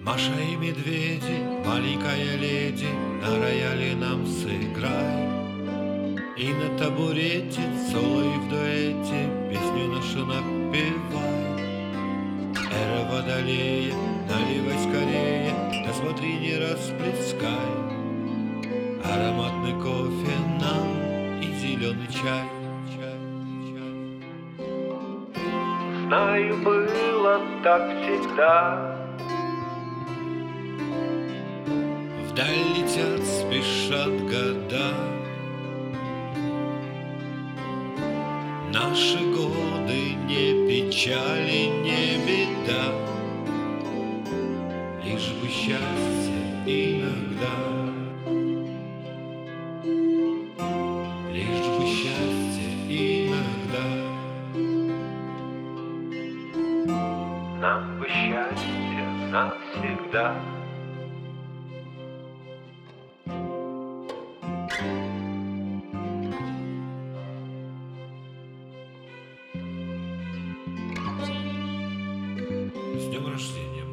Маша и медведи, маленькая леди, на рояле нам сыграй. И на табурете, соло и в дуэте, песню нашу напевай. Эра водолея, наливай скорее, да смотри, не расплескай. Ароматный кофе нам и зеленый чай. Знаю, было так всегда. Вдаль летят, спешат года. Наши годы не печали, не беда, лишь бы счастье иногда, лишь бы счастье иногда. Нам бы счастье навсегда. С днем рождения!